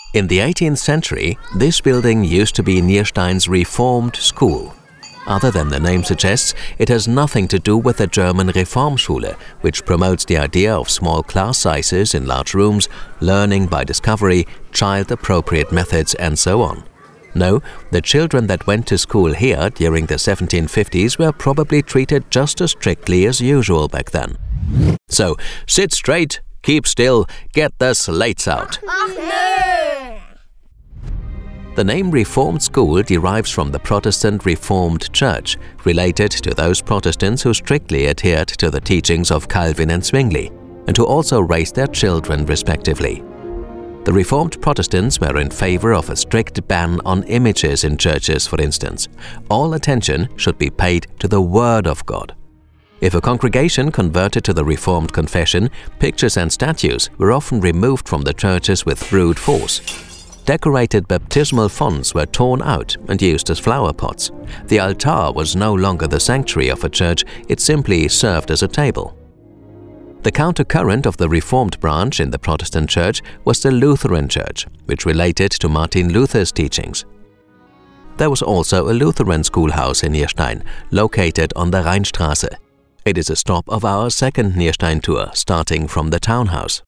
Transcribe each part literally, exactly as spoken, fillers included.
In the eighteenth century, this building used to be Nierstein's Reformed School. Other than the name suggests, it has nothing to do with the German Reformschule, which promotes the idea of small class sizes in large rooms, learning by discovery, child-appropriate methods, and so on. No, the children that went to school here during the seventeen fifties were probably treated just as strictly as usual back then. So, sit straight, keep still, get the slates out. The name Reformed School derives from the Protestant Reformed Church, related to those Protestants who strictly adhered to the teachings of Calvin and Zwingli, and who also raised their children respectively. The Reformed Protestants were in favor of a strict ban on images in churches, for instance. All attention should be paid to the Word of God. If a congregation converted to the Reformed confession, pictures and statues were often removed from the churches with brute force. Decorated baptismal fonts were torn out and used as flower pots. The altar was no longer the sanctuary of a church, it simply served as a table. The countercurrent of the Reformed branch in the Protestant Church was the Lutheran Church, which related to Martin Luther's teachings. There was also a Lutheran schoolhouse in Nierstein, located on the Rheinstraße. It is a stop of our second Nierstein tour, starting from the townhouse.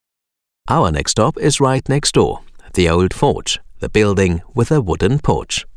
Our next stop is right next door, the Old Forge, the building with a wooden porch.